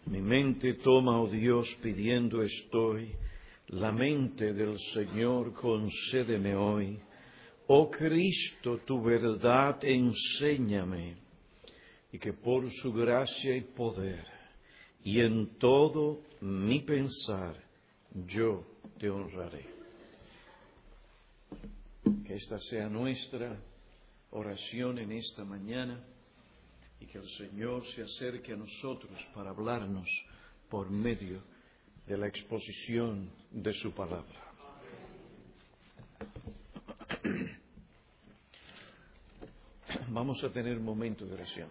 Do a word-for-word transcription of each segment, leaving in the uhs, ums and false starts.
Mi mente toma, oh Dios, pidiendo estoy, la mente del Señor concédeme hoy. Oh Cristo, tu verdad enséñame, y que por su gracia y poder, y en todo mi pensar, yo te honraré. Que esta sea nuestra oración en esta mañana, y que el Señor se acerque a nosotros para hablarnos por medio de la exposición de su palabra. Vamos a tener un momento de oración.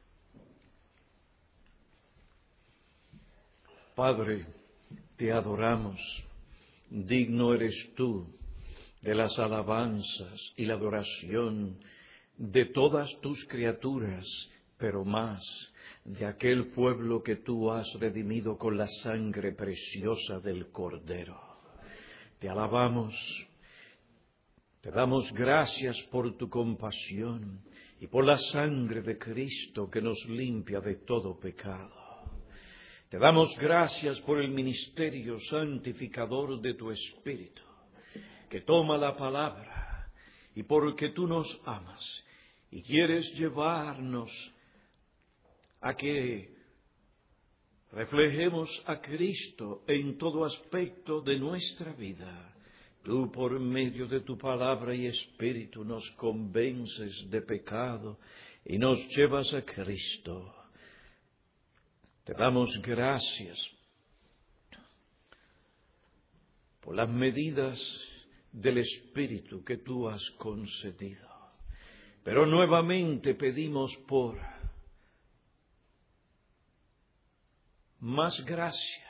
Padre, te adoramos, digno eres tú de las alabanzas y la adoración de todas tus criaturas, pero más de aquel pueblo que tú has redimido con la sangre preciosa del Cordero. Te alabamos, te damos gracias por tu compasión y por la sangre de Cristo que nos limpia de todo pecado. Te damos gracias por el ministerio santificador de tu Espíritu, que toma la palabra, y porque tú nos amas y quieres llevarnos a que reflejemos a Cristo en todo aspecto de nuestra vida. Tú, por medio de tu palabra y Espíritu, nos convences de pecado y nos llevas a Cristo. Te damos gracias por las medidas del Espíritu que tú has concedido. Pero nuevamente pedimos por más gracia,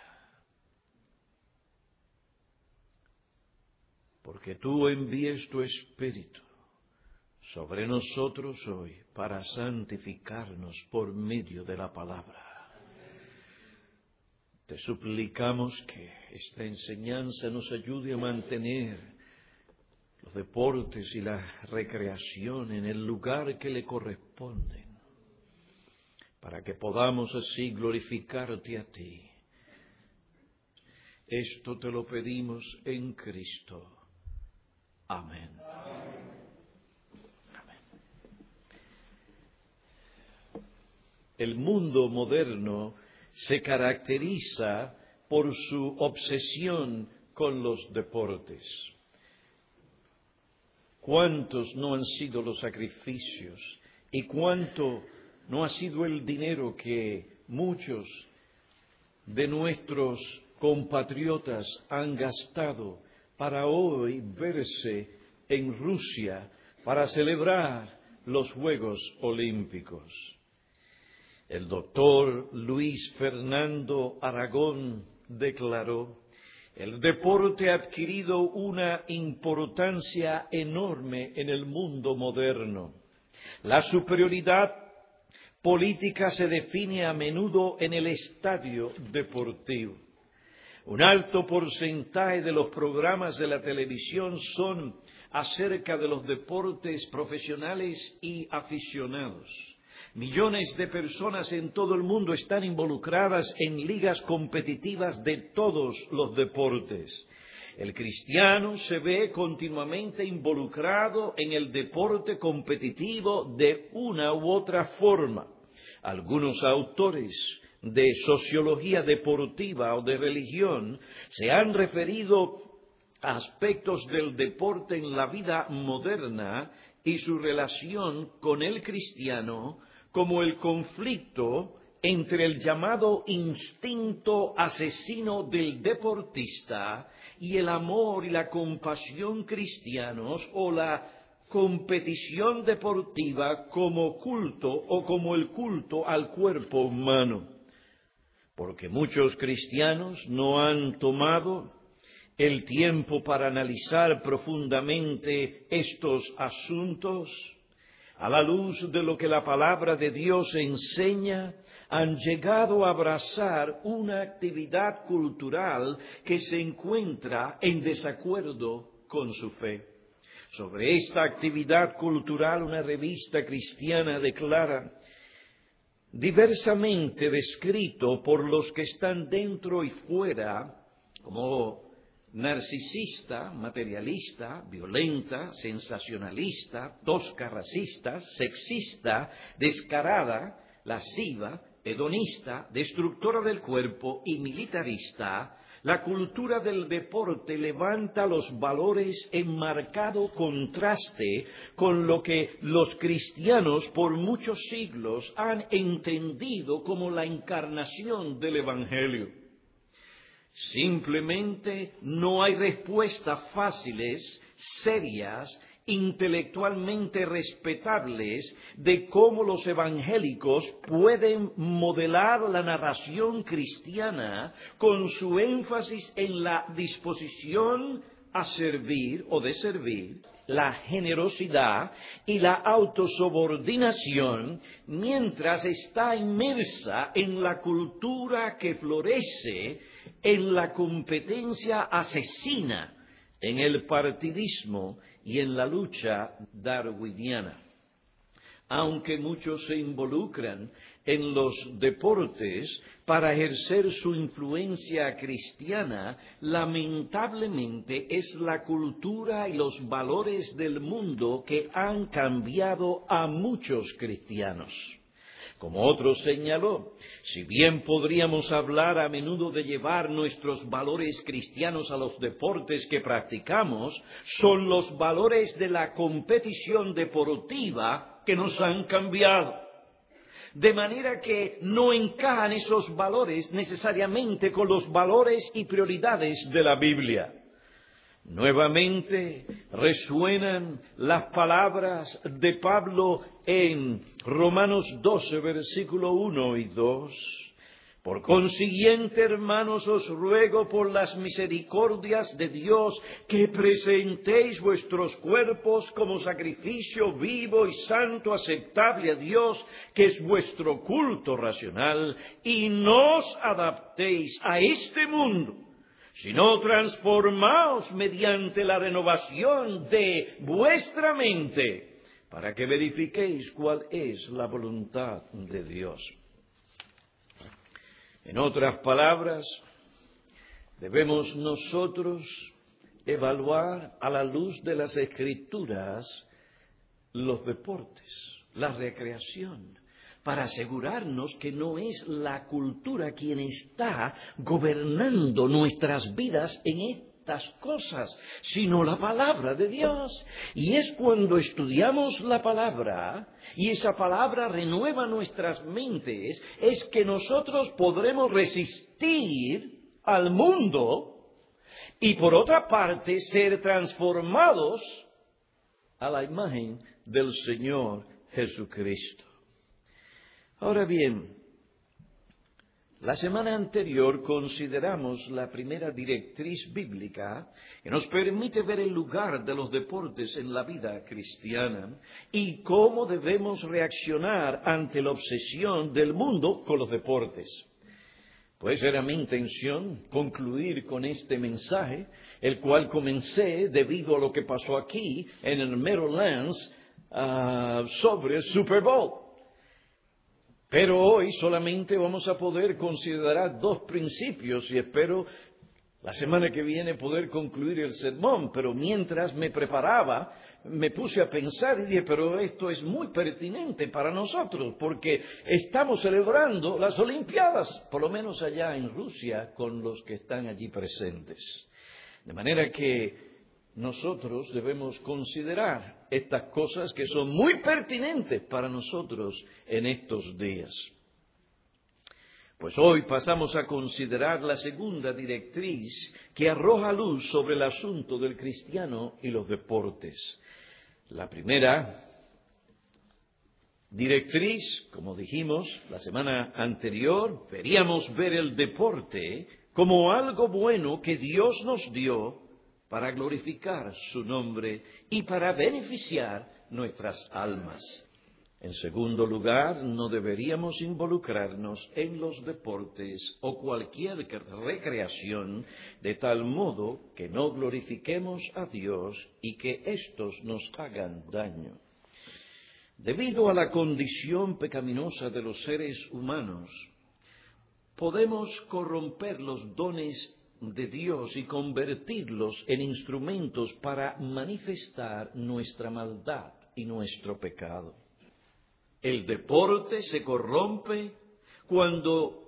porque tú envíes tu Espíritu sobre nosotros hoy para santificarnos por medio de la palabra. Te suplicamos que esta enseñanza nos ayude a mantener los deportes y la recreación en el lugar que le corresponden, para que podamos así glorificarte a ti. Esto te lo pedimos en Cristo. Amén. Amén. El mundo moderno se caracteriza por su obsesión con los deportes. ¿Cuántos no han sido los sacrificios y cuánto no ha sido el dinero que muchos de nuestros compatriotas han gastado para hoy verse en Rusia para celebrar los Juegos Olímpicos? El doctor Luis Fernando Aragón declaró: el deporte ha adquirido una importancia enorme en el mundo moderno. La superioridad política se define a menudo en el estadio deportivo. Un alto porcentaje de los programas de la televisión son acerca de los deportes profesionales y aficionados. Millones de personas en todo el mundo están involucradas en ligas competitivas de todos los deportes. El cristiano se ve continuamente involucrado en el deporte competitivo de una u otra forma. Algunos autores de sociología deportiva o de religión se han referido a aspectos del deporte en la vida moderna y su relación con el cristiano, como el conflicto entre el llamado instinto asesino del deportista y el amor y la compasión cristianos, o la competición deportiva como culto o como el culto al cuerpo humano. Porque muchos cristianos no han tomado el tiempo para analizar profundamente estos asuntos. A la luz de lo que la palabra de Dios enseña, han llegado a abrazar una actividad cultural que se encuentra en desacuerdo con su fe. Sobre esta actividad cultural, una revista cristiana declara: diversamente descrito por los que están dentro y fuera como narcisista, materialista, violenta, sensacionalista, tosca, racista, sexista, descarada, lasciva, hedonista, destructora del cuerpo y militarista, la cultura del deporte levanta los valores en marcado contraste con lo que los cristianos por muchos siglos han entendido como la encarnación del Evangelio. Simplemente no hay respuestas fáciles, serias, intelectualmente respetables de cómo los evangélicos pueden modelar la narración cristiana con su énfasis en la disposición a servir o de servir, la generosidad y la autosubordinación, mientras está inmersa en la cultura que florece en la competencia asesina, en el partidismo y en la lucha darwiniana. Aunque muchos se involucran en los deportes para ejercer su influencia cristiana, lamentablemente es la cultura y los valores del mundo que han cambiado a muchos cristianos. Como otro señaló, si bien podríamos hablar a menudo de llevar nuestros valores cristianos a los deportes que practicamos, son los valores de la competición deportiva que nos han cambiado. De manera que no encajan esos valores necesariamente con los valores y prioridades de la Biblia. Nuevamente resuenan las palabras de Pablo en Romanos doce, versículo uno y dos. Por consiguiente, hermanos, os ruego por las misericordias de Dios que presentéis vuestros cuerpos como sacrificio vivo y santo, aceptable a Dios, que es vuestro culto racional, y no os adaptéis a este mundo, sino transformaos mediante la renovación de vuestra mente, para que verifiquéis cuál es la voluntad de Dios. En otras palabras, debemos nosotros evaluar a la luz de las Escrituras los deportes, la recreación, para asegurarnos que no es la cultura quien está gobernando nuestras vidas en estas cosas, sino la palabra de Dios. Y es cuando estudiamos la palabra, y esa palabra renueva nuestras mentes, es que nosotros podremos resistir al mundo y por otra parte ser transformados a la imagen del Señor Jesucristo. Ahora bien, la semana anterior consideramos la primera directriz bíblica que nos permite ver el lugar de los deportes en la vida cristiana y cómo debemos reaccionar ante la obsesión del mundo con los deportes. Pues era mi intención concluir con este mensaje, el cual comencé debido a lo que pasó aquí en el Meadowlands uh, sobre el Super Bowl. Pero hoy solamente vamos a poder considerar dos principios y espero la semana que viene poder concluir el sermón. Pero mientras me preparaba, me puse a pensar y dije, pero esto es muy pertinente para nosotros porque estamos celebrando las Olimpiadas, por lo menos allá en Rusia, con los que están allí presentes. De manera que nosotros debemos considerar estas cosas que son muy pertinentes para nosotros en estos días. Pues hoy pasamos a considerar la segunda directriz que arroja luz sobre el asunto del cristiano y los deportes. La primera directriz, como dijimos la semana anterior, veríamos ver el deporte como algo bueno que Dios nos dio para glorificar su nombre y para beneficiar nuestras almas. En segundo lugar, no deberíamos involucrarnos en los deportes o cualquier recreación de tal modo que no glorifiquemos a Dios y que éstos nos hagan daño. Debido a la condición pecaminosa de los seres humanos, podemos corromper los dones de Dios y convertirlos en instrumentos para manifestar nuestra maldad y nuestro pecado. El deporte se corrompe cuando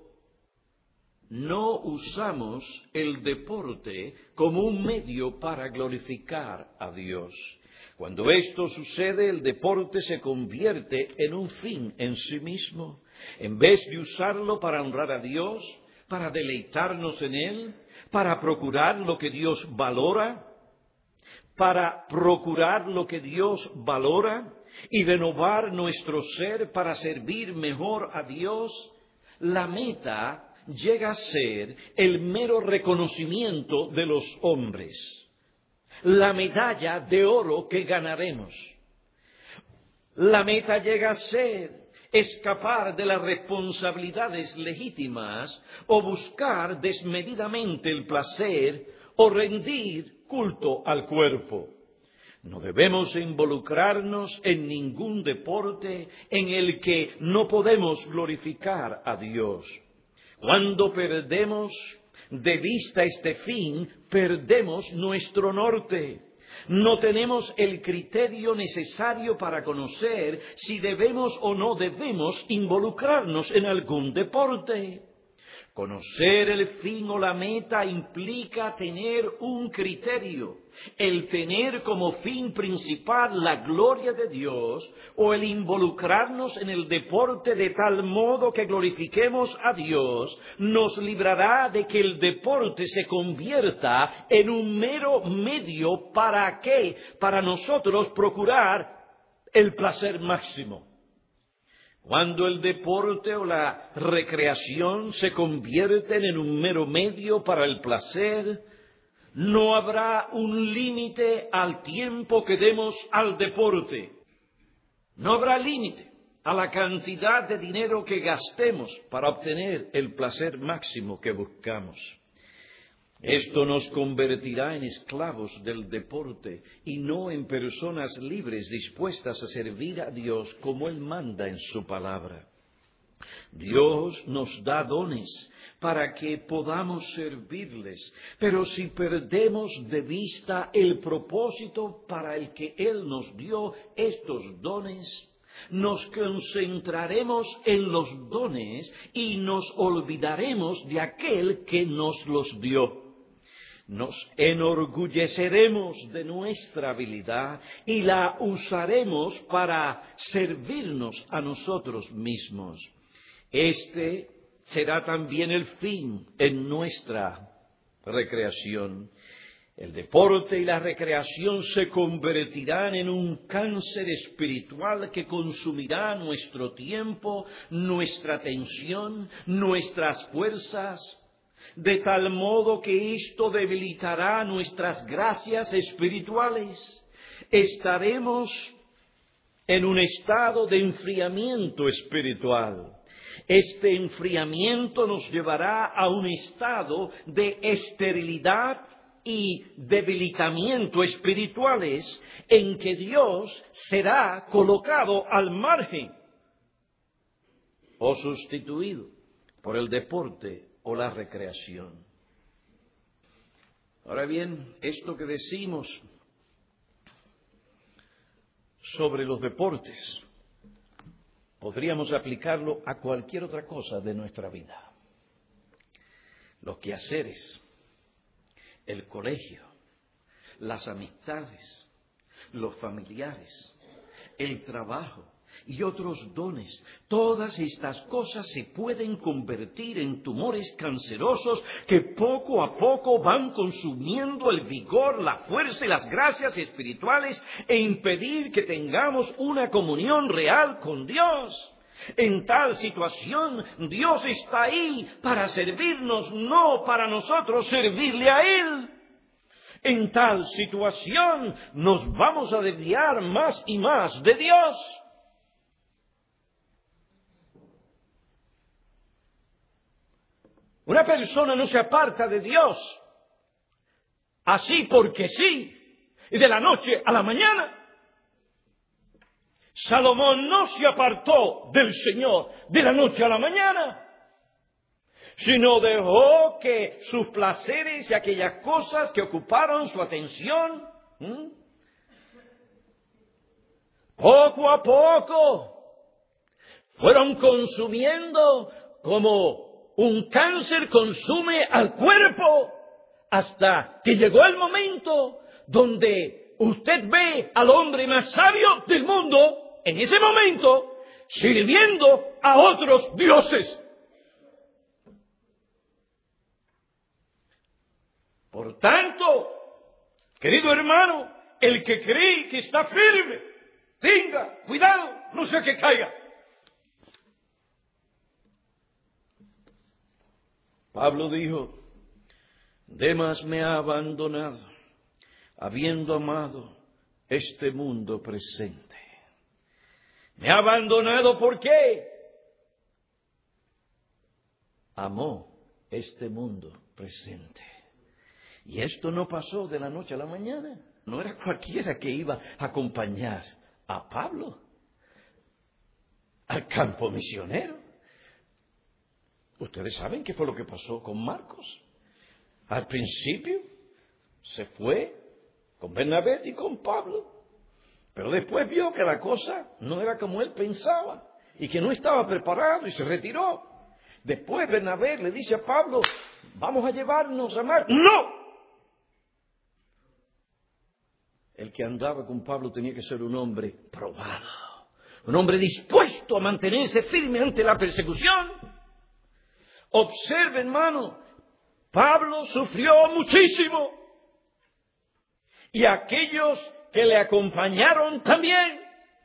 no usamos el deporte como un medio para glorificar a Dios. Cuando esto sucede, el deporte se convierte en un fin en sí mismo. En vez de usarlo para honrar a Dios, para deleitarnos en Él, para procurar lo que Dios valora, para procurar lo que Dios valora y renovar nuestro ser para servir mejor a Dios, la meta llega a ser el mero reconocimiento de los hombres, la medalla de oro que ganaremos. La meta llega a ser escapar de las responsabilidades legítimas o buscar desmedidamente el placer o rendir culto al cuerpo. No debemos involucrarnos en ningún deporte en el que no podemos glorificar a Dios. Cuando perdemos de vista este fin, perdemos nuestro norte. No tenemos el criterio necesario para conocer si debemos o no debemos involucrarnos en algún deporte. Conocer el fin o la meta implica tener un criterio, el tener como fin principal la gloria de Dios o el involucrarnos en el deporte de tal modo que glorifiquemos a Dios, nos librará de que el deporte se convierta en un mero medio para qué, para nosotros procurar el placer máximo. Cuando el deporte o la recreación se convierten en un mero medio para el placer, no habrá un límite al tiempo que demos al deporte. No habrá límite a la cantidad de dinero que gastemos para obtener el placer máximo que buscamos. Esto nos convertirá en esclavos del deporte y no en personas libres dispuestas a servir a Dios como Él manda en su palabra. Dios nos da dones para que podamos servirles, pero si perdemos de vista el propósito para el que Él nos dio estos dones, nos concentraremos en los dones y nos olvidaremos de aquel que nos los dio. Nos enorgulleceremos de nuestra habilidad y la usaremos para servirnos a nosotros mismos. Este será también el fin en nuestra recreación. El deporte y la recreación se convertirán en un cáncer espiritual que consumirá nuestro tiempo, nuestra atención, nuestras fuerzas, de tal modo que esto debilitará nuestras gracias espirituales. Estaremos en un estado de enfriamiento espiritual. Este enfriamiento nos llevará a un estado de esterilidad y debilitamiento espirituales en que Dios será colocado al margen o sustituido por el deporte o la recreación. Ahora bien, esto que decimos sobre los deportes, podríamos aplicarlo a cualquier otra cosa de nuestra vida. Los quehaceres, el colegio, las amistades, los familiares, el trabajo y otros dones. Todas estas cosas se pueden convertir en tumores cancerosos que poco a poco van consumiendo el vigor, la fuerza y las gracias espirituales e impedir que tengamos una comunión real con Dios. En tal situación, Dios está ahí para servirnos, no para nosotros servirle a Él. En tal situación, nos vamos a desviar más y más de Dios. Una persona no se aparta de Dios así porque sí, y de la noche a la mañana. Salomón no se apartó del Señor de la noche a la mañana, sino dejó que sus placeres y aquellas cosas que ocuparon su atención, ¿m? poco a poco fueron consumiendo como un cáncer consume al cuerpo, hasta que llegó el momento donde usted ve al hombre más sabio del mundo, en ese momento, sirviendo a otros dioses. Por tanto, querido hermano, el que cree que está firme, tenga cuidado, no sea que caiga. Pablo dijo, Demas me ha abandonado, habiendo amado este mundo presente. Me ha abandonado, ¿por qué? Amó este mundo presente. Y esto no pasó de la noche a la mañana. No era cualquiera que iba a acompañar a Pablo al campo misionero. Ustedes saben qué fue lo que pasó con Marcos. Al principio se fue con Bernabé y con Pablo, pero después vio que la cosa no era como él pensaba y que no estaba preparado y se retiró. Después Bernabé le dice a Pablo, vamos a llevarnos a Marcos. ¡No! El que andaba con Pablo tenía que ser un hombre probado, un hombre dispuesto a mantenerse firme ante la persecución. Observe, hermano, Pablo sufrió muchísimo y aquellos que le acompañaron también.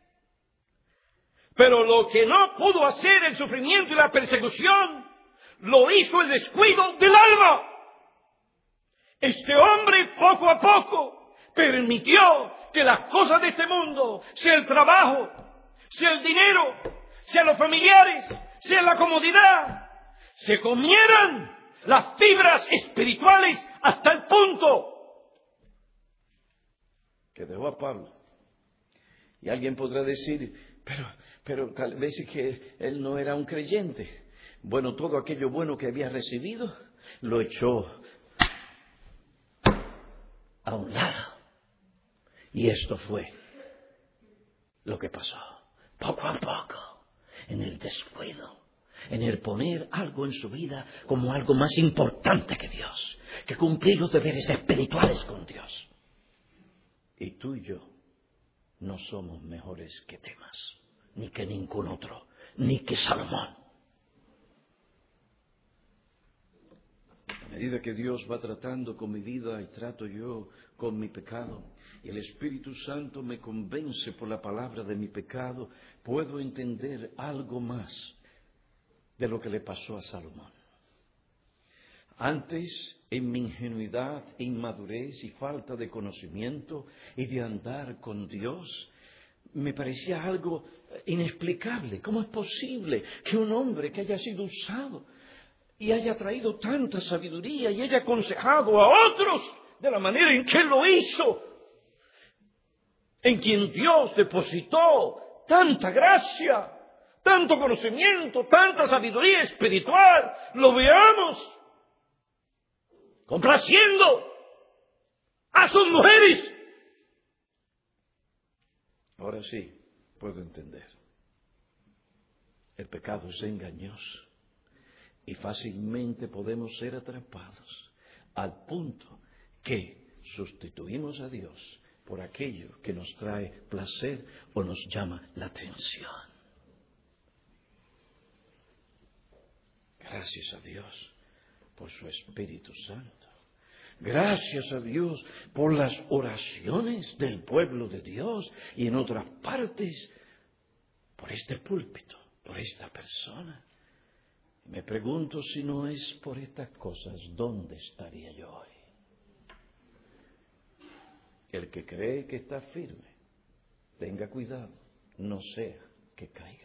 Pero lo que no pudo hacer el sufrimiento y la persecución, lo hizo el descuido del alma. Este hombre poco a poco permitió que las cosas de este mundo, sea el trabajo, sea el dinero, sea los familiares, sea la comodidad, se comieran las fibras espirituales hasta el punto que dejó a Pablo. Y alguien podrá decir, pero, pero tal vez es que él no era un creyente. Bueno, todo aquello bueno que había recibido lo echó a un lado. Y esto fue lo que pasó. Poco a poco, en el descuido, en el poner algo en su vida como algo más importante que Dios, que cumplir los deberes espirituales con Dios. Y tú y yo no somos mejores que Demas, ni que ningún otro, ni que Salomón. A medida que Dios va tratando con mi vida y trato yo con mi pecado, y el Espíritu Santo me convence por la palabra de mi pecado, puedo entender algo más de lo que le pasó a Salomón. Antes, en mi ingenuidad, inmadurez y falta de conocimiento y de andar con Dios, me parecía algo inexplicable. ¿Cómo es posible que un hombre que haya sido usado y haya traído tanta sabiduría y haya aconsejado a otros de la manera en que lo hizo, en quien Dios depositó tanta gracia, tanto conocimiento, tanta sabiduría espiritual, lo veamos complaciendo a sus mujeres? Ahora sí, puedo entender. El pecado es engañoso y fácilmente podemos ser atrapados al punto que sustituimos a Dios por aquello que nos trae placer o nos llama la atención. Gracias a Dios por su Espíritu Santo. Gracias a Dios por las oraciones del pueblo de Dios y en otras partes por este púlpito, por esta persona. Me pregunto si no es por estas cosas, ¿dónde estaría yo hoy? El que cree que está firme, tenga cuidado, no sea que caiga.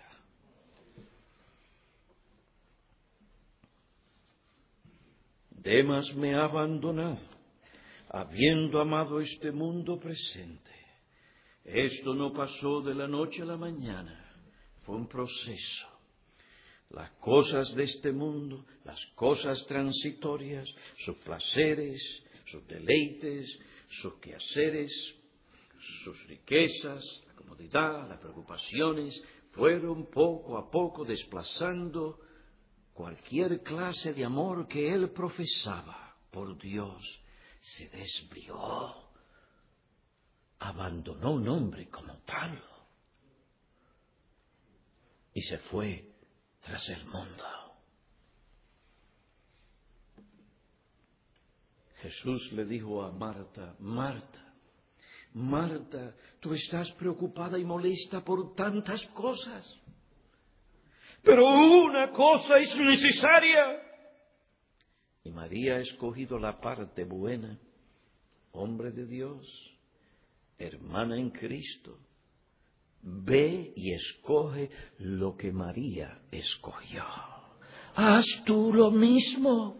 Demas me ha abandonado, habiendo amado este mundo presente. Esto no pasó de la noche a la mañana, fue un proceso. Las cosas de este mundo, las cosas transitorias, sus placeres, sus deleites, sus quehaceres, sus riquezas, la comodidad, las preocupaciones, fueron poco a poco desplazando cualquier clase de amor que él profesaba por Dios. Se desvió, abandonó un hombre como Pablo y se fue tras el mundo. Jesús le dijo a Marta: Marta, Marta, tú estás preocupada y molesta por tantas cosas, pero una cosa es necesaria. Y María ha escogido la parte buena. Hombre de Dios, hermana en Cristo, ve y escoge lo que María escogió. Haz tú lo mismo.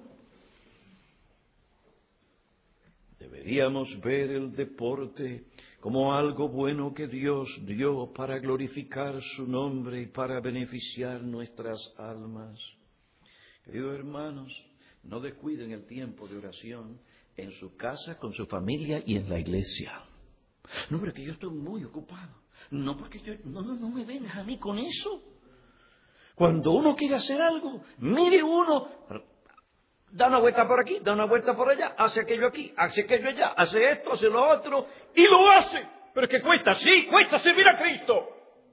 Deberíamos ver el deporte como algo bueno que Dios dio para glorificar su nombre y para beneficiar nuestras almas. Queridos hermanos, no descuiden el tiempo de oración en su casa, con su familia y en la iglesia. No, pero que yo estoy muy ocupado. No, porque yo, no, no, no me vengas a mí con eso. Cuando uno quiere hacer algo, mire uno, da una vuelta por aquí, da una vuelta por allá, hace aquello aquí, hace aquello allá, hace esto, hace lo otro, y lo hace. Pero es que cuesta, sí, cuesta servir a Cristo.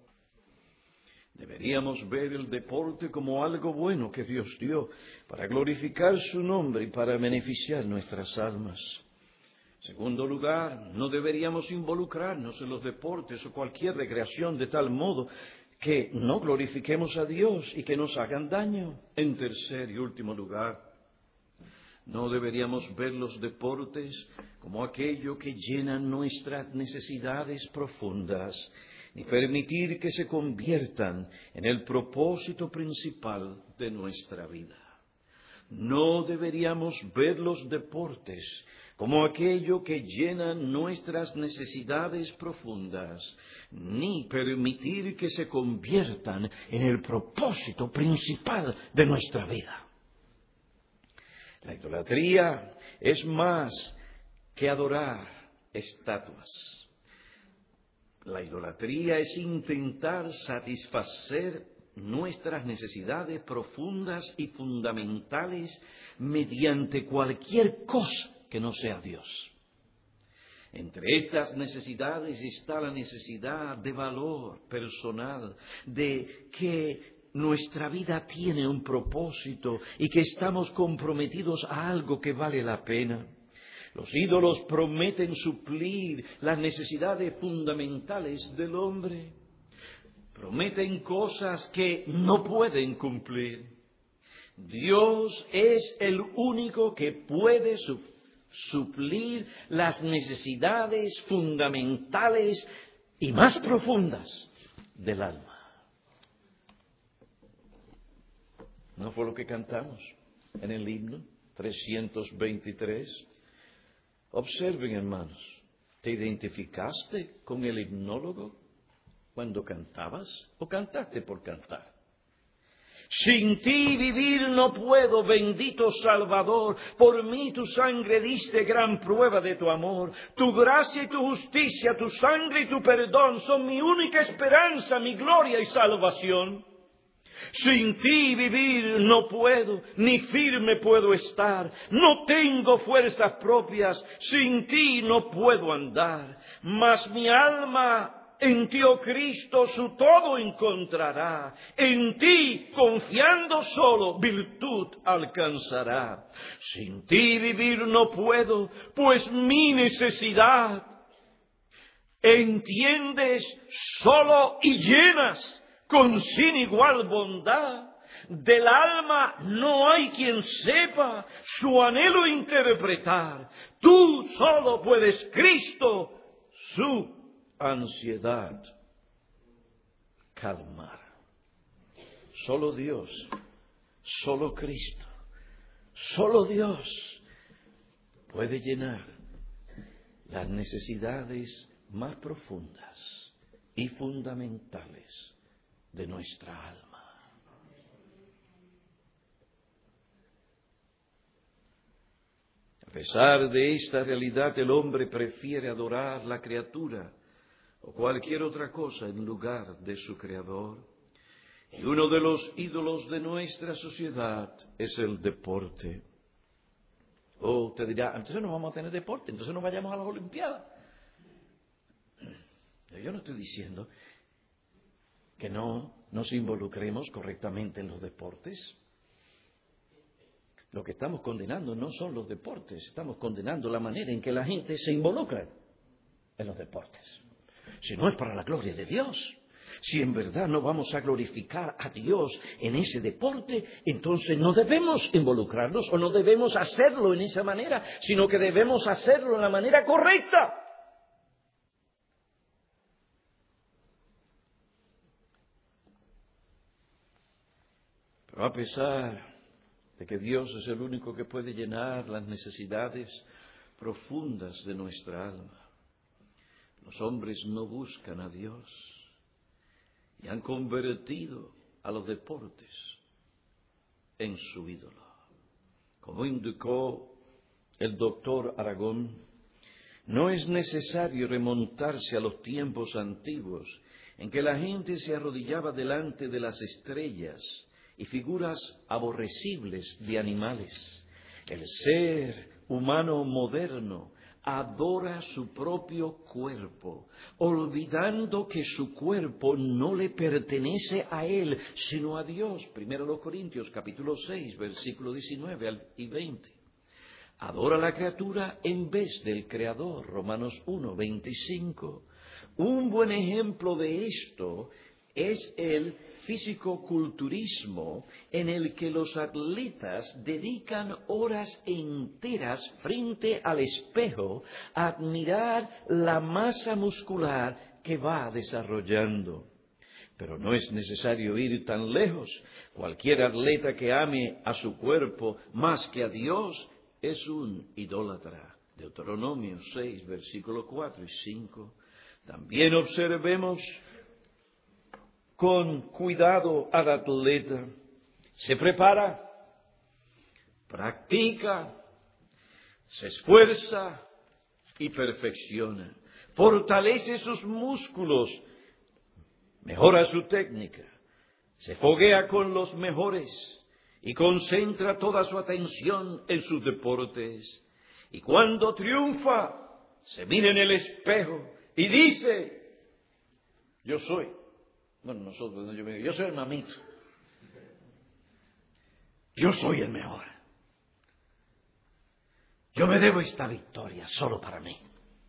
Deberíamos ver el deporte como algo bueno que Dios dio para glorificar su nombre y para beneficiar nuestras almas. Segundo lugar, no deberíamos involucrarnos en los deportes o cualquier recreación de tal modo que no glorifiquemos a Dios y que nos hagan daño. En tercer y último lugar, no deberíamos ver los deportes como aquello que llena nuestras necesidades profundas, ni permitir que se conviertan en el propósito principal de nuestra vida. No deberíamos ver los deportes como aquello que llena nuestras necesidades profundas, ni permitir que se conviertan en el propósito principal de nuestra vida. La idolatría es más que adorar estatuas. La idolatría es intentar satisfacer nuestras necesidades profundas y fundamentales mediante cualquier cosa que no sea Dios. Entre estas necesidades está la necesidad de valor personal, de que nuestra vida tiene un propósito y que estamos comprometidos a algo que vale la pena. Los ídolos prometen suplir las necesidades fundamentales del hombre. Prometen cosas que no pueden cumplir. Dios es el único que puede su- suplir las necesidades fundamentales y más profundas del alma. ¿No fue lo que cantamos en el himno trescientos veintitrés? Observen, hermanos, ¿te identificaste con el himnólogo cuando cantabas o cantaste por cantar? Sin ti vivir no puedo, bendito Salvador, por mí tu sangre diste gran prueba de tu amor. Tu gracia y tu justicia, tu sangre y tu perdón son mi única esperanza, mi gloria y salvación. Sin ti vivir no puedo, ni firme puedo estar. No tengo fuerzas propias, sin ti no puedo andar. Mas mi alma en ti, oh Cristo, su todo encontrará. En ti, confiando solo, virtud alcanzará. Sin ti vivir no puedo, pues mi necesidad entiendes solo y llenas con sin igual bondad. Del alma no hay quien sepa su anhelo interpretar. Tú solo puedes, Cristo, su ansiedad calmar. Solo Dios, solo Cristo, solo Dios puede llenar las necesidades más profundas y fundamentales de nuestra alma. A pesar de esta realidad, el hombre prefiere adorar la criatura o cualquier otra cosa en lugar de su Creador. Y uno de los ídolos de nuestra sociedad es el deporte. O usted dirá, entonces no vamos a tener deporte, entonces no vayamos a las Olimpiadas. Yo no estoy diciendo que no nos involucremos correctamente en los deportes. Lo que estamos condenando no son los deportes, estamos condenando la manera en que la gente se involucra en los deportes. Si no es para la gloria de Dios, si en verdad no vamos a glorificar a Dios en ese deporte, entonces no debemos involucrarnos o no debemos hacerlo en esa manera, sino que debemos hacerlo en la manera correcta. Pero a pesar de que Dios es el único que puede llenar las necesidades profundas de nuestra alma, los hombres no buscan a Dios y han convertido a los deportes en su ídolo. Como indicó el doctor Aragón, no es necesario remontarse a los tiempos antiguos en que la gente se arrodillaba delante de las estrellas y figuras aborrecibles de animales. El ser humano moderno adora su propio cuerpo, olvidando que su cuerpo no le pertenece a él, sino a Dios. Primero los Corintios, capítulo seis, versículo diecinueve y veinte. Adora a la criatura en vez del Creador. Romanos uno, veinticinco. Un buen ejemplo de esto es el fisicoculturismo, en el que los atletas dedican horas enteras frente al espejo a admirar la masa muscular que va desarrollando. Pero no es necesario ir tan lejos. Cualquier atleta que ame a su cuerpo más que a Dios es un idólatra. Deuteronomio seis, versículos cuatro y cinco. También observemos con cuidado al atleta. Se prepara, practica, se esfuerza y perfecciona. Fortalece sus músculos, mejora su técnica, se foguea con los mejores y concentra toda su atención en sus deportes. Y cuando triunfa, se mira en el espejo y dice, yo soy. Bueno, nosotros, yo, me, yo soy el mamito. Yo soy el mejor. Yo me debo esta victoria solo para mí.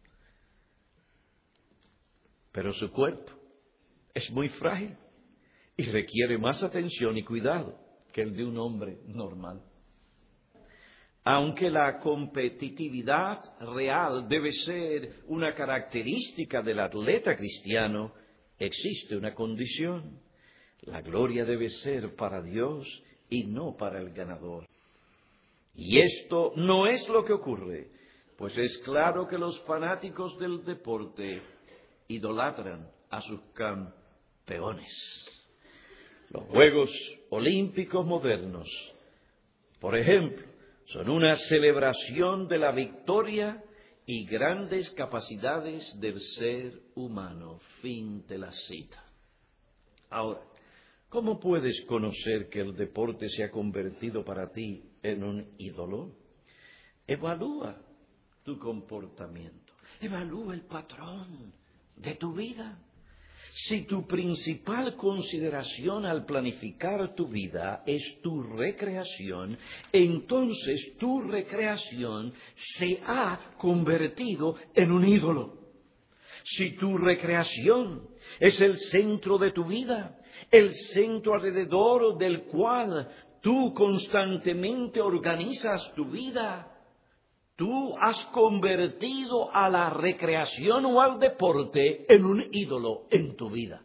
Pero su cuerpo es muy frágil y requiere más atención y cuidado que el de un hombre normal. Aunque la competitividad real debe ser una característica del atleta cristiano, existe una condición. La gloria debe ser para Dios y no para el ganador. Y esto no es lo que ocurre, pues es claro que los fanáticos del deporte idolatran a sus campeones. Los Juegos Olímpicos modernos, por ejemplo, son una celebración de la victoria y grandes capacidades del ser humano. Fin de la cita. Ahora, ¿cómo puedes conocer que el deporte se ha convertido para ti en un ídolo? Evalúa tu comportamiento. Evalúa el patrón de tu vida. Si tu principal consideración al planificar tu vida es tu recreación, entonces tu recreación se ha convertido en un ídolo. Si tu recreación es el centro de tu vida, el centro alrededor del cual tú constantemente organizas tu vida, tú has convertido a la recreación o al deporte en un ídolo en tu vida.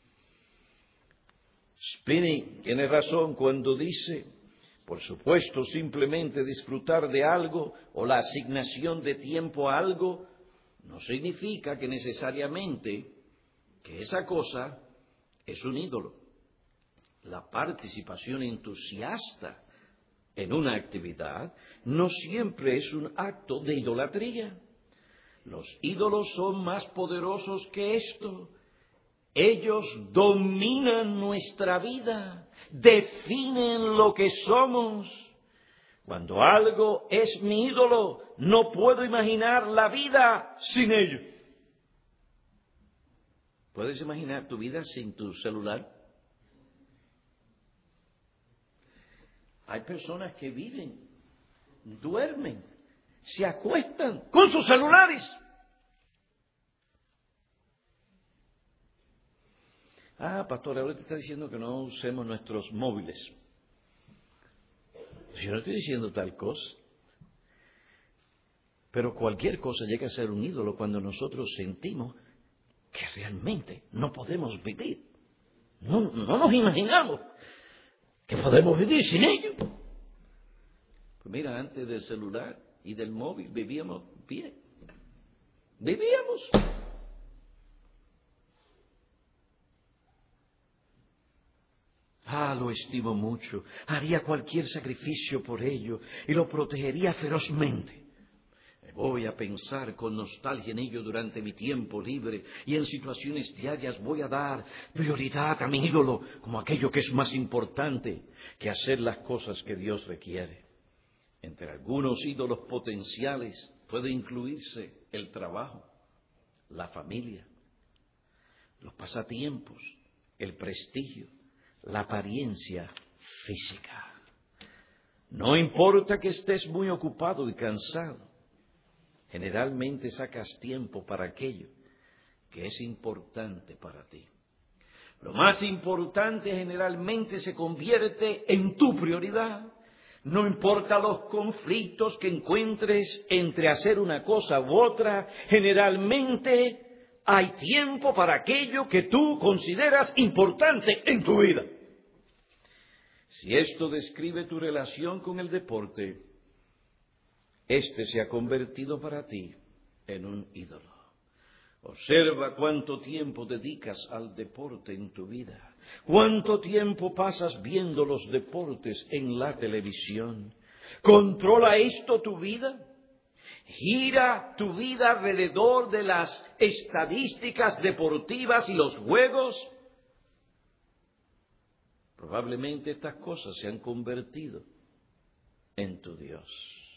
Spinney tiene razón cuando dice, por supuesto, simplemente disfrutar de algo o la asignación de tiempo a algo no significa que necesariamente que esa cosa es un ídolo. La participación entusiasta en una actividad no siempre es un acto de idolatría. Los ídolos son más poderosos que esto. Ellos dominan nuestra vida, definen lo que somos. Cuando algo es mi ídolo, no puedo imaginar la vida sin ello. ¿Puedes imaginar tu vida sin tu celular? Hay personas que viven, duermen, se acuestan con sus celulares. Ah, pastor, ahora te está diciendo que no usemos nuestros móviles. Yo no estoy diciendo tal cosa. Pero cualquier cosa llega a ser un ídolo cuando nosotros sentimos que realmente no podemos vivir. No, no nos imaginamos que podemos vivir sin ello. Pues mira, antes del celular y del móvil vivíamos bien. Vivíamos. Ah, lo estimo mucho. Haría cualquier sacrificio por ello y lo protegería ferozmente. Voy a pensar con nostalgia en ello durante mi tiempo libre y en situaciones diarias voy a dar prioridad a mi ídolo como aquello que es más importante que hacer las cosas que Dios requiere. Entre algunos ídolos potenciales puede incluirse el trabajo, la familia, los pasatiempos, el prestigio, la apariencia física. No importa que estés muy ocupado y cansado. Generalmente sacas tiempo para aquello que es importante para ti. Lo más importante generalmente se convierte en tu prioridad. No importa los conflictos que encuentres entre hacer una cosa u otra, generalmente hay tiempo para aquello que tú consideras importante en tu vida. Si esto describe tu relación con el deporte, este se ha convertido para ti en un ídolo. Observa cuánto tiempo dedicas al deporte en tu vida. Cuánto tiempo pasas viendo los deportes en la televisión. ¿Controla esto tu vida? ¿Gira tu vida alrededor de las estadísticas deportivas y los juegos? Probablemente estas cosas se han convertido en tu Dios.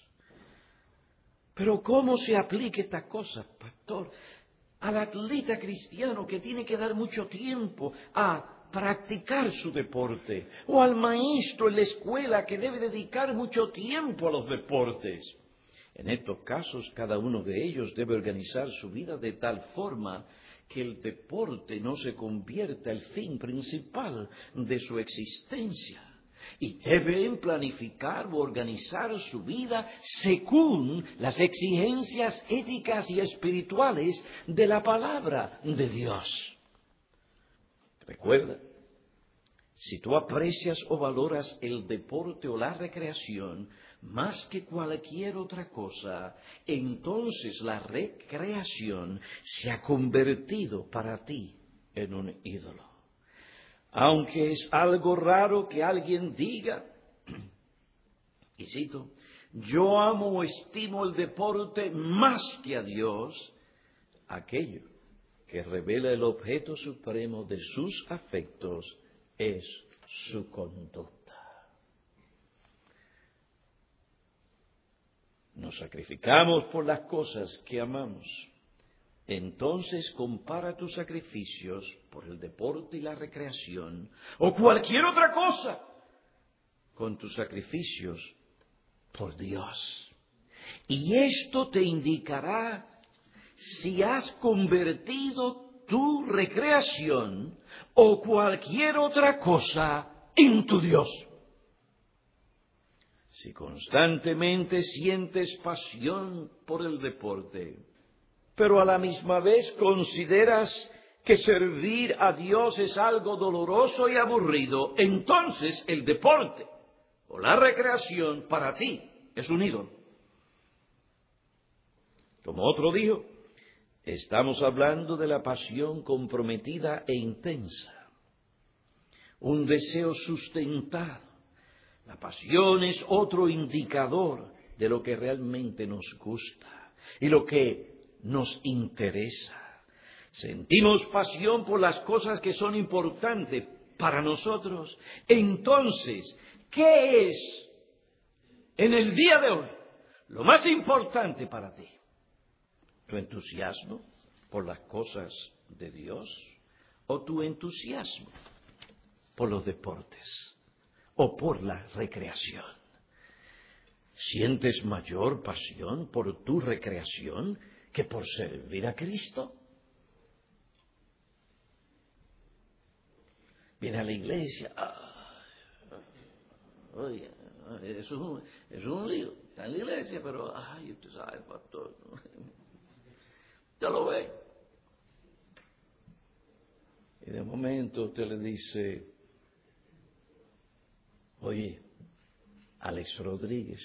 Pero ¿cómo se aplica estas cosas, pastor? Al atleta cristiano que tiene que dar mucho tiempo a practicar su deporte, o al maestro en la escuela que debe dedicar mucho tiempo a los deportes. En estos casos, cada uno de ellos debe organizar su vida de tal forma que el deporte no se convierta en el fin principal de su existencia. Y deben planificar o organizar su vida según las exigencias éticas y espirituales de la palabra de Dios. Recuerda, si tú aprecias o valoras el deporte o la recreación más que cualquier otra cosa, entonces la recreación se ha convertido para ti en un ídolo. Aunque es algo raro que alguien diga, y cito, yo amo o estimo el deporte más que a Dios, aquello que revela el objeto supremo de sus afectos es su conducta. Nos sacrificamos por las cosas que amamos. Entonces compara tus sacrificios por el deporte y la recreación o cualquier otra cosa con tus sacrificios por Dios. Y esto te indicará si has convertido tu recreación o cualquier otra cosa en tu Dios. Si constantemente sientes pasión por el deporte, pero a la misma vez consideras que servir a Dios es algo doloroso y aburrido, entonces el deporte o la recreación para ti es un ídolo. Como otro dijo, Estamos hablando de la pasión comprometida e intensa, un deseo sustentado. La pasión es otro indicador de lo que realmente nos gusta y lo que nos interesa. Sentimos pasión por las cosas que son importantes para nosotros. Entonces, ¿qué es en el día de hoy lo más importante para ti? ¿Tu entusiasmo por las cosas de Dios o tu entusiasmo por los deportes o por la recreación? ¿Sientes mayor pasión por tu recreación que por servir a Cristo? Viene a la iglesia, ah, oye, eso es un, eso es un lío, está en la iglesia, pero, ay, usted sabe, pastor, ya lo ve. Y de momento usted le dice, oye, Alex Rodríguez,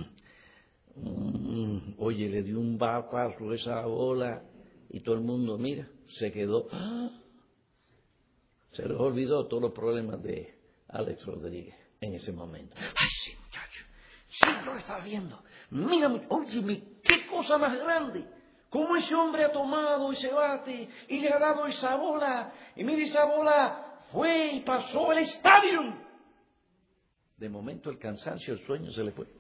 mm, oye, le dio un bajo a esa bola y todo el mundo, mira, se quedó, ¡ah! Se les olvidó todos los problemas de Alex Rodríguez en ese momento. Ay, sí, muchacho, sí, lo estaba viendo. Mira, oye, qué cosa más grande. Cómo ese hombre ha tomado ese bate y le ha dado esa bola. Y mira, esa bola fue y pasó el estadio. De momento el cansancio, el sueño se le fue.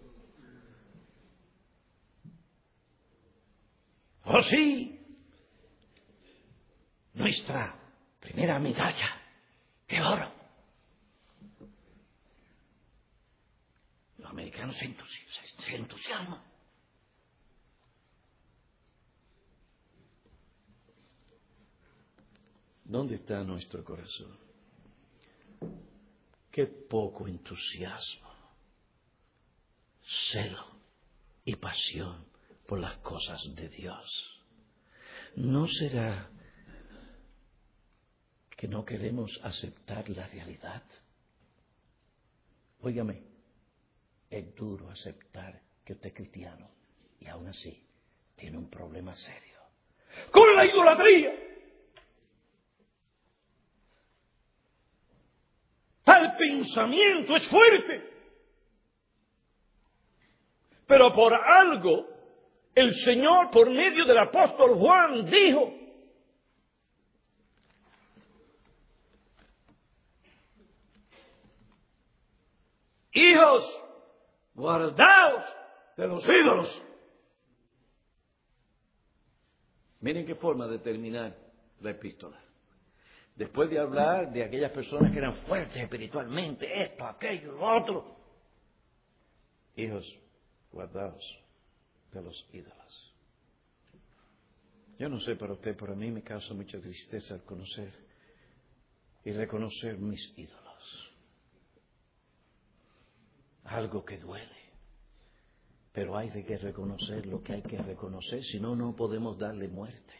¡Oh, sí! Nuestra primera medalla de oro. Los americanos se entusiasman. Se entusiasman. ¿Dónde está nuestro corazón? Qué poco entusiasmo, celo y pasión por las cosas de Dios. ¿No será que no queremos aceptar la realidad? Óigame, es duro aceptar que usted es cristiano y aún así tiene un problema serio con la idolatría. Tal pensamiento es fuerte. Pero por algo el Señor, por medio del apóstol Juan, dijo: hijos, guardaos de los ídolos. Miren qué forma de terminar la epístola. Después de hablar de aquellas personas que eran fuertes espiritualmente, esto, aquello, lo otro. Hijos, guardaos de los ídolos. Yo no sé para usted, pero a mí me causa mucha tristeza al conocer y reconocer mis ídolos. Algo que duele. Pero hay de que reconocer lo que hay que reconocer, si no, no podemos darle muerte.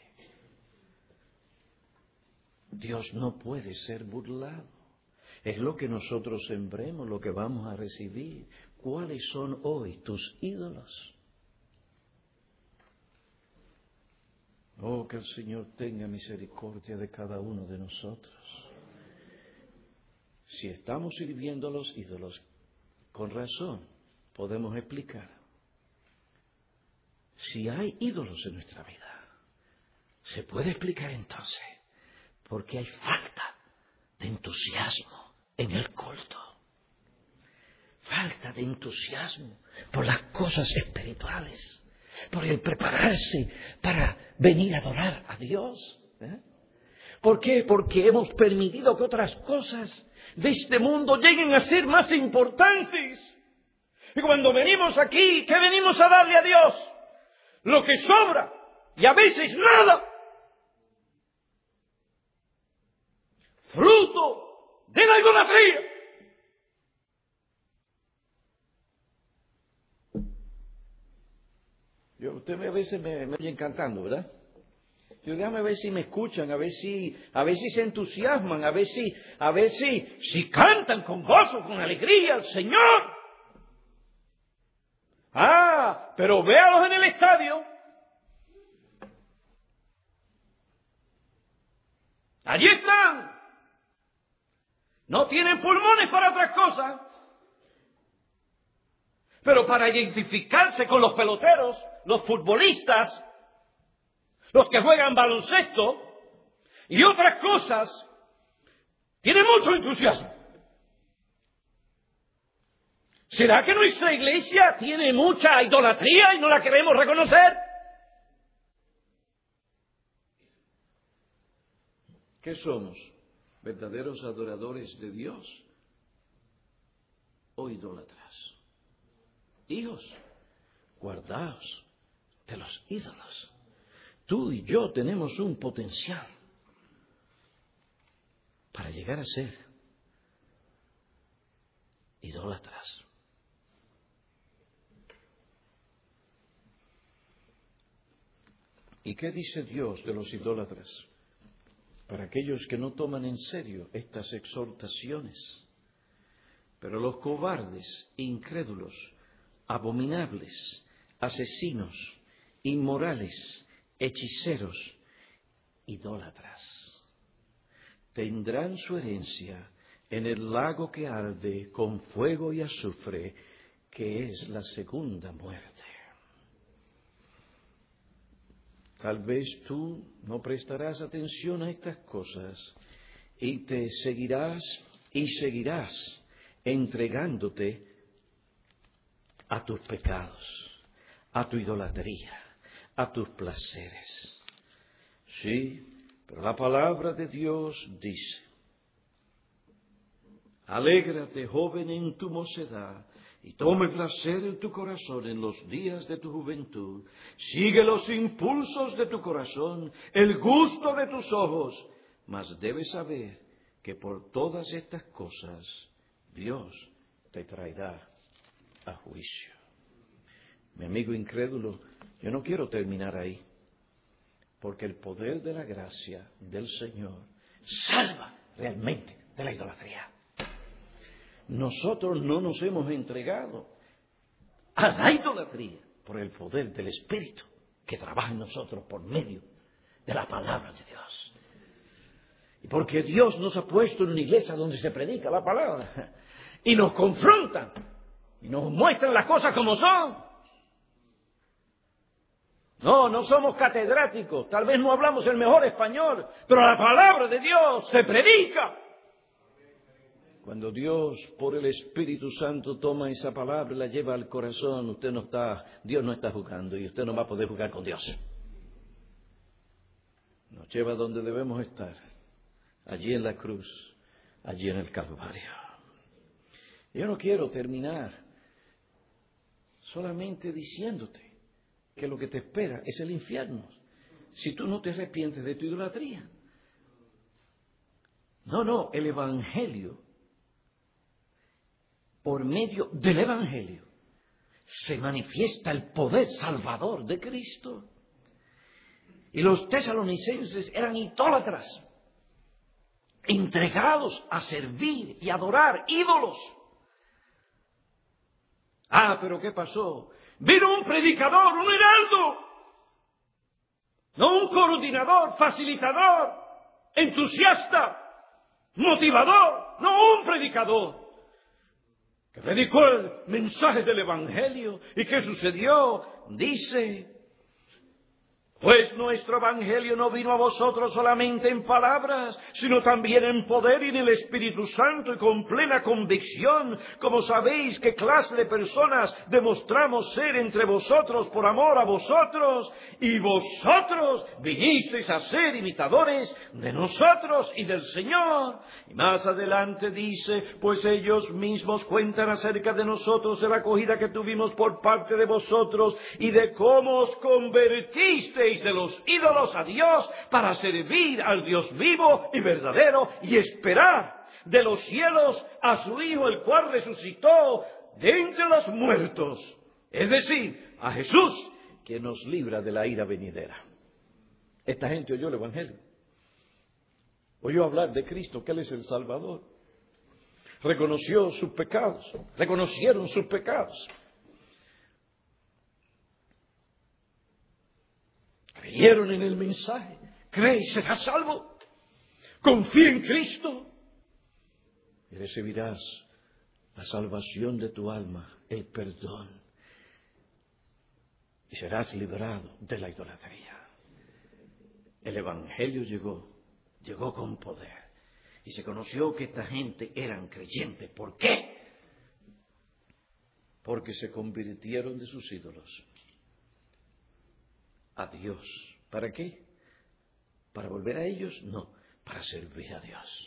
Dios no puede ser burlado. Es lo que nosotros sembremos, lo que vamos a recibir. ¿Cuáles son hoy tus ídolos? Oh, que el Señor tenga misericordia de cada uno de nosotros. Si estamos sirviendo a los ídolos, con razón podemos explicar. Si hay ídolos en nuestra vida, se puede explicar entonces porque hay falta de entusiasmo en el culto. Falta de entusiasmo por las cosas espirituales, por el prepararse para venir a adorar a Dios. ¿Eh? ¿Por qué? Porque hemos permitido que otras cosas de este mundo lleguen a ser más importantes. Y cuando venimos aquí, ¿qué venimos a darle a Dios? Lo que sobra, y a veces nada. Fruto de la idolatría. Yo, usted a veces me, me oyen cantando, ¿verdad? Yo déjame ver si me escuchan, a ver si, a ver si se entusiasman, a ver si, a ver si, si cantan con gozo, con alegría al Señor. Ah, pero véalos en el estadio. Allí están. No tienen pulmones para otras cosas. Pero para identificarse con los peloteros, los futbolistas, los que juegan baloncesto y otras cosas, tienen mucho entusiasmo. ¿Será que nuestra iglesia tiene mucha idolatría y no la queremos reconocer? ¿Qué somos? ¿Verdaderos adoradores de Dios o idólatras? Hijos, guardaos de los ídolos. Tú y yo tenemos un potencial para llegar a ser idólatras. ¿Y qué dice Dios de los idólatras? Para aquellos que no toman en serio estas exhortaciones. Pero los cobardes, incrédulos, abominables, asesinos, inmorales, hechiceros, idólatras, tendrán su herencia en el lago que arde con fuego y azufre, que es la segunda muerte. Tal vez tú no prestarás atención a estas cosas y te seguirás y seguirás entregándote a tus pecados, a tu idolatría, a tus placeres. Sí, pero la palabra de Dios dice: alégrate, joven, en tu mocedad, y tome placer en tu corazón en los días de tu juventud. Sigue los impulsos de tu corazón, el gusto de tus ojos, mas debes saber que por todas estas cosas Dios te traerá a juicio. Mi amigo incrédulo, yo no quiero terminar ahí, porque el poder de la gracia del Señor salva realmente de la idolatría. Nosotros no nos hemos entregado a la idolatría por el poder del Espíritu que trabaja en nosotros por medio de la palabra de Dios. Y porque Dios nos ha puesto en una iglesia donde se predica la palabra y nos confrontan y nos muestran las cosas como son. No, no somos catedráticos, tal vez no hablamos el mejor español, pero la palabra de Dios se predica. Cuando Dios, por el Espíritu Santo, toma esa palabra y la lleva al corazón, usted no está, Dios no está jugando y usted no va a poder jugar con Dios. Nos lleva donde debemos estar, allí en la cruz, allí en el Calvario. Yo no quiero terminar solamente diciéndote que lo que te espera es el infierno, si tú no te arrepientes de tu idolatría. No, no, el Evangelio, por medio del Evangelio, se manifiesta el poder salvador de Cristo. Y los tesalonicenses eran idólatras, entregados a servir y adorar ídolos. Ah, pero ¿qué pasó? Vino un predicador, un heraldo, no un coordinador, facilitador, entusiasta, motivador, no un predicador que predicó el mensaje del Evangelio. ¿Y qué sucedió? Dice: pues nuestro Evangelio no vino a vosotros solamente en palabras, sino también en poder y en el Espíritu Santo y con plena convicción, como sabéis qué clase de personas demostramos ser entre vosotros por amor a vosotros, y vosotros vinisteis a ser imitadores de nosotros y del Señor. Y más adelante dice: pues ellos mismos cuentan acerca de nosotros, de la acogida que tuvimos por parte de vosotros y de cómo os convertisteis de los ídolos a Dios para servir al Dios vivo y verdadero y esperar de los cielos a su Hijo, el cual resucitó de entre los muertos, es decir, a Jesús, que nos libra de la ira venidera. Esta gente oyó el Evangelio, oyó hablar de Cristo, que Él es el Salvador, reconoció sus pecados, reconocieron sus pecados, creyeron en el mensaje. Cree y serás salvo. Confía en Cristo y recibirás la salvación de tu alma, el perdón, y serás librado de la idolatría. El Evangelio llegó, llegó con poder, y se conoció que esta gente eran creyentes. ¿Por qué? Porque se convirtieron de sus ídolos a Dios. ¿Para qué? ¿Para volver a ellos? No, para servir a Dios.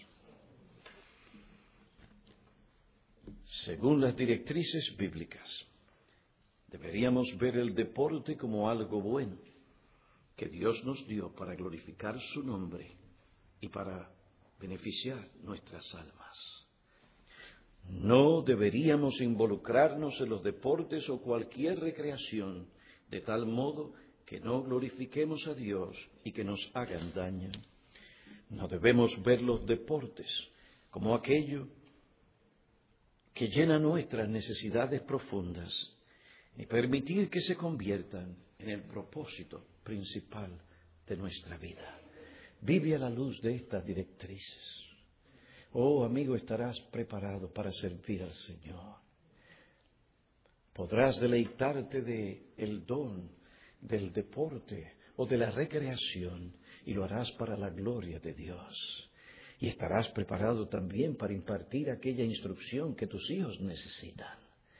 Según las directrices bíblicas, deberíamos ver el deporte como algo bueno que Dios nos dio para glorificar su nombre y para beneficiar nuestras almas. No deberíamos involucrarnos en los deportes o cualquier recreación de tal modo que no glorifiquemos a Dios y que nos hagan daño. No debemos ver los deportes como aquello que llena nuestras necesidades profundas, ni permitir que se conviertan en el propósito principal de nuestra vida. Vive a la luz de estas directrices. Oh, amigo, estarás preparado para servir al Señor. Podrás deleitarte de el don del deporte o de la recreación y lo harás para la gloria de Dios. Y estarás preparado también para impartir aquella instrucción que tus hijos necesitan.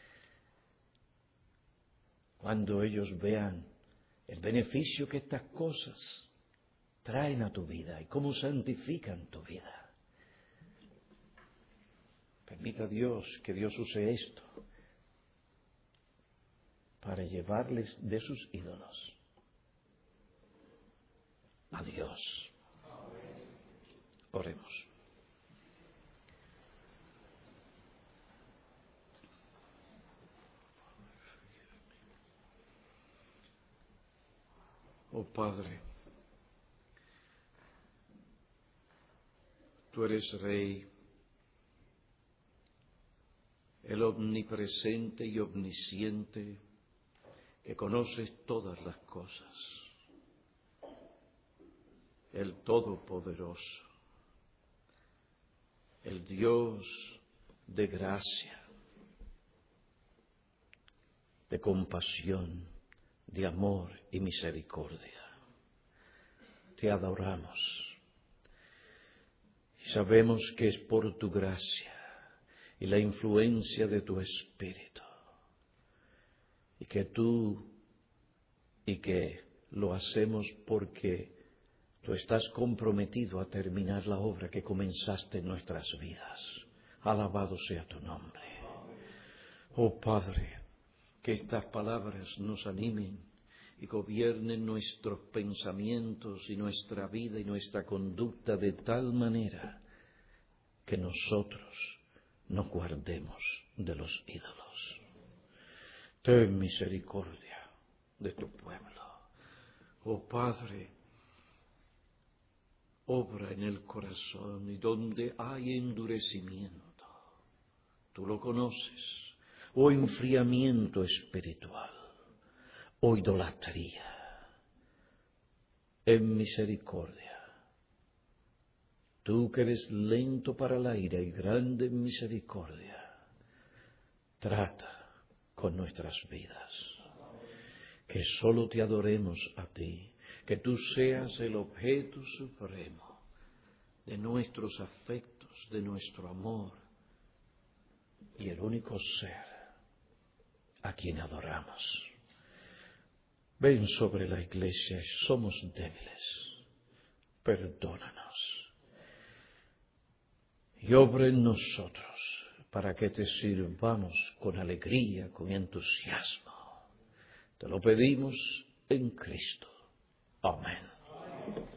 Cuando ellos vean el beneficio que estas cosas traen a tu vida y cómo santifican tu vida. Permita Dios que Dios use esto para llevarles de sus ídolos a Dios. Oremos. Oh Padre, tú eres Rey, el omnipresente y omnisciente, que conoces todas las cosas, el Todopoderoso, el Dios de gracia, de compasión, de amor y misericordia. Te adoramos y sabemos que es por tu gracia y la influencia de tu Espíritu, y que tú, y que lo hacemos porque tú estás comprometido a terminar la obra que comenzaste en nuestras vidas. Alabado sea tu nombre. Oh Padre, que estas palabras nos animen y gobiernen nuestros pensamientos y nuestra vida y nuestra conducta de tal manera que nosotros nos guardemos de los ídolos. Ten misericordia de tu pueblo. Oh Padre, obra en el corazón y donde hay endurecimiento, tú lo conoces, o enfriamiento espiritual, o idolatría, en misericordia. Tú que eres lento para la ira y grande en misericordia, trata con nuestras vidas, que solo te adoremos a ti, que tú seas el objeto supremo de nuestros afectos, de nuestro amor, y el único ser a quien adoramos. Ven sobre la iglesia, somos débiles, perdónanos, y obra en nosotros, para que te sirvamos con alegría, con entusiasmo. Te lo pedimos en Cristo. Amén.